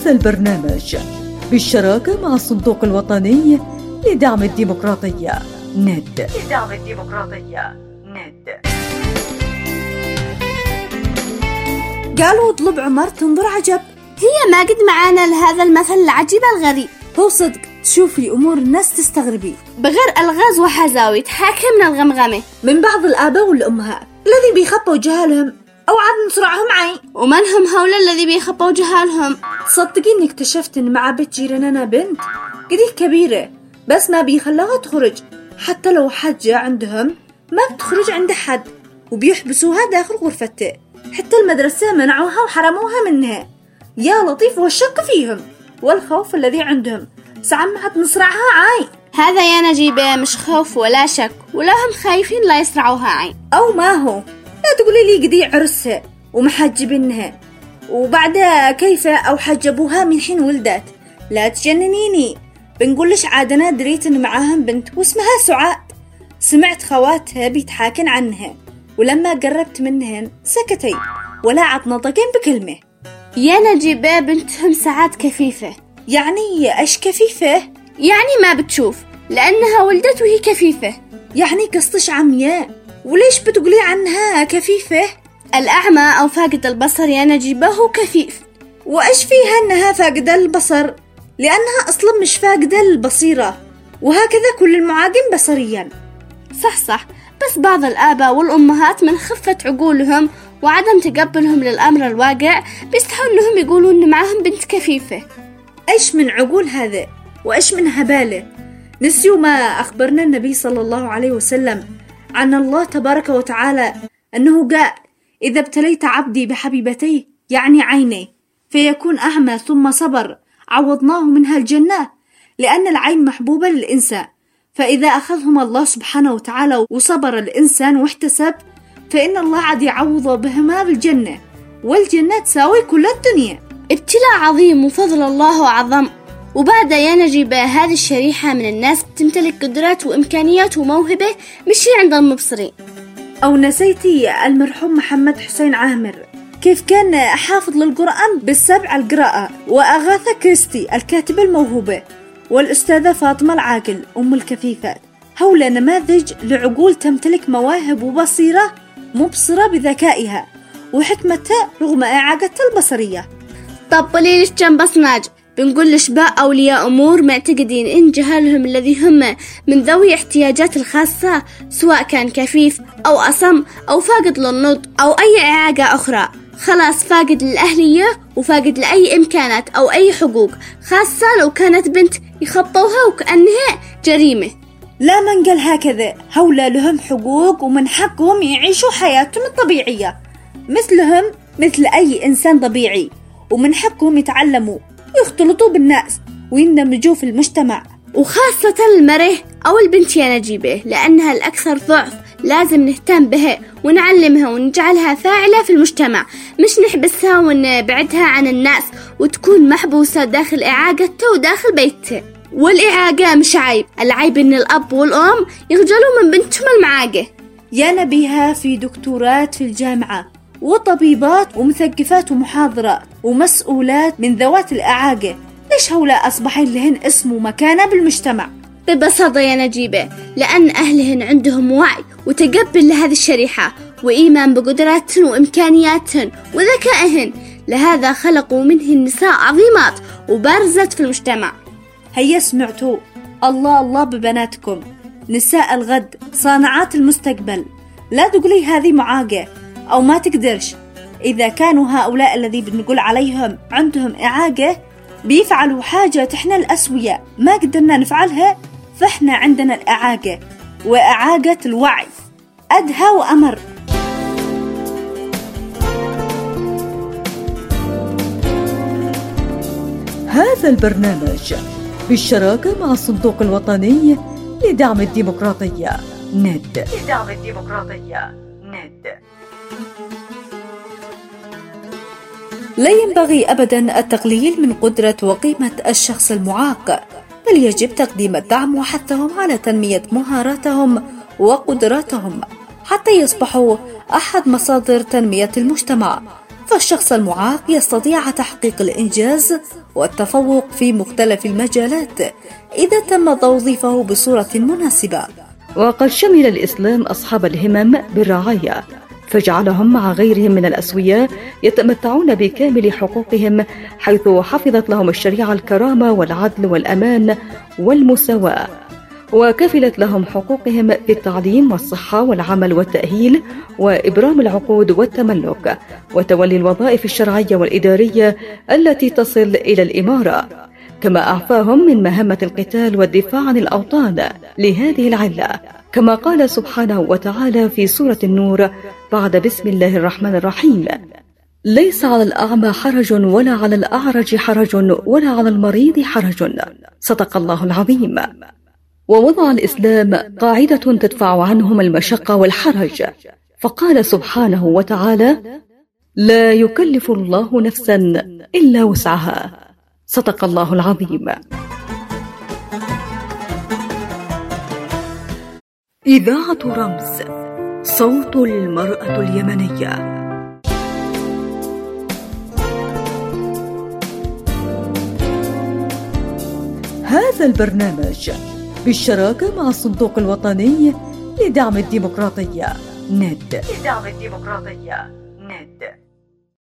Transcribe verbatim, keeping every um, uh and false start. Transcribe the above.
هذا البرنامج بالشراكة مع الصندوق الوطني لدعم الديمقراطية ند. لدعم الديمقراطية ند. قالوا اطلب عمر تنظر عجب. هي ما قد معانا لهذا المثل العجيب الغريب. هو صدق تشوفي أمور الناس تستغربي، بغير ألغاز وحزاوي تحاكي من الغمغمة من بعض الآباء والأمهات الذي بيخبوا جهالهم أو عاد نصرعهم عين. ومن هم هؤلاء الذي بيخبوا جهالهم؟ تصدقيني اكتشفت إن مع بيت جيراننا بنت قديه كبيرة بس ما بيخلوها تخرج، حتى لو حجة عندهم ما بتخرج عند حد وبيحبسوها داخل غرفتها، حتى المدرسة منعوها وحرموها منها. يا لطيف والشك فيهم والخوف الذي عندهم سعمت نصرعها عين. هذا يا نجيبة مش خوف ولا شك، ولا هم خايفين لا يصرعوها عين. أو ما هو، لا تقولي لي قدي عرسها ومحجبينها وبعدها كيف أو حجبوها من حين ولدت. لا تجننيني، بنقولش عادنا دريت إن معاهم بنت واسمها سعاد، سمعت خواتها بيتحاكن عنها ولما قربت منهن سكتي ولا عطنطقين بكلمة. يا نجيبة بنتهم سعاد كفيفة. يعني ايش كفيفة؟ يعني ما بتشوف لأنها ولدت وهي كفيفة. يعني قصتش عمياء، وليش بتقولي عنها كفيفة؟ الأعمى أو فاقد البصر يا نجيبة هو كفيف. وإيش فيها أنها فاقدة البصر؟ لأنها أصلا مش فاقدة البصيرة، وهكذا كل المعاقين بصريا. صح صح، بس بعض الآباء والأمهات من خفة عقولهم وعدم تقبلهم للأمر الواقع بيستحوا أنهم يقولوا أن معهم بنت كفيفة. إيش من عقول هذا؟ وإيش من هبالة؟ نسيوا ما أخبرنا النبي صلى الله عليه وسلم عن الله تبارك وتعالى أنه قال: إذا ابتليت عبدي بحبيبتيه يعني عيني فيكون أعمى ثم صبر عوضناه منها الجنة، لأن العين محبوبة للإنسان، فإذا أخذهم الله سبحانه وتعالى وصبر الإنسان واحتسب فإن الله عاد يعوض بهما بالجنة، والجنة تساوي كل الدنيا. ابتلاء عظيم وفضل الله أعظم. وبعد يا نجيبة هذه الشريحة من الناس تمتلك قدرات وإمكانيات وموهبة مش عند المبصرين. أو نسيتي المرحوم محمد حسين عامر كيف كان حافظ للقرآن بالسبع القراءة، وأغاثا كريستي الكاتبة الموهوبة، والأستاذة فاطمة العاقل أم الكفيفات، هؤلاء نماذج لعقول تمتلك مواهب وبصيرة مبصرة بذكائها وحكمتها رغم إعاقتها البصرية. طب ليش كان بصناج بنقول لشباء أولياء أمور معتقدين إن جهالهم الذي هم من ذوي احتياجات الخاصة سواء كان كفيف أو أصم أو فاقد للنطق أو أي إعاقة أخرى خلاص فاقد للأهلية وفاقد لأي إمكانات أو أي حقوق، خاصة لو كانت بنت يخبوها وكأنها جريمة. لا من قال هكذا، هؤلاء لهم حقوق ومن حقهم يعيشوا حياتهم الطبيعية مثلهم مثل أي إنسان طبيعي، ومن حقهم يتعلموا ويختلطوا بالناس ويندمجوا في المجتمع، وخاصة المرأة أو البنت يا نجيبة لأنها الأكثر ضعف لازم نهتم بها ونعلمها ونجعلها فاعلة في المجتمع، مش نحبسها ونبعدها عن الناس وتكون محبوسة داخل إعاقتها وداخل بيتها. والإعاقة مش عيب، العيب إن الأب والأم يخجلوا من بنتهم المعاقة. يا نبيها في دكتورات في الجامعة وطبيبات ومثقفات ومحاضرات ومسؤولات من ذوات الإعاقة، ليش هؤلاء أصبحين لهن اسم ومكانة بالمجتمع؟ ببساطة يا نجيبة لأن أهلهن عندهم وعي وتقبل لهذه الشريحة وإيمان بقدراتهن وإمكانياتهن وذكائهن، لهذا خلقوا منهن نساء عظيمات وبارزات في المجتمع. هيا سمعتوا، الله الله ببناتكم، نساء الغد صانعات المستقبل. لا تقولي هذه معاقة أو ما تقدرش، إذا كانوا هؤلاء الذي بنقول عليهم عندهم إعاقة بيفعلوا حاجة إحنا الأسوياء ما قدرنا نفعلها، فإحنا عندنا الإعاقة وإعاقة الوعي أدهى وأمر. هذا البرنامج بالشراكة مع الصندوق الوطني لدعم الديمقراطية ند. لدعم الديمقراطية ند. لا ينبغي أبدا التقليل من قدرة وقيمة الشخص المعاق، بل يجب تقديم الدعم وحثهم على تنمية مهاراتهم وقدراتهم حتى يصبحوا أحد مصادر تنمية المجتمع. فالشخص المعاق يستطيع تحقيق الإنجاز والتفوق في مختلف المجالات إذا تم توظيفه بصورة مناسبة. وقد شمل الإسلام أصحاب الهمم بالرعاية، فجعلهم مع غيرهم من الأسوياء يتمتعون بكامل حقوقهم، حيث حفظت لهم الشريعة الكرامة والعدل والأمان والمساواة، وكفلت لهم حقوقهم في التعليم والصحة والعمل والتأهيل وإبرام العقود والتملك وتولي الوظائف الشرعية والإدارية التي تصل إلى الإمارة، كما أعفاهم من مهمة القتال والدفاع عن الأوطان لهذه العلة، كما قال سبحانه وتعالى في سورة النور بعد بسم الله الرحمن الرحيم: ليس على الأعمى حرج ولا على الأعرج حرج ولا على المريض حرج. صدق الله العظيم. ووضع الإسلام قاعدة تدفع عنهم المشقة والحرج، فقال سبحانه وتعالى: لا يكلف الله نفسا إلا وسعها. صدق الله العظيم. إذاعة رمز، صوت المرأة اليمنية. هذا البرنامج بالشراكة مع الصندوق الوطني لدعم الديمقراطية ند. لدعم الديمقراطية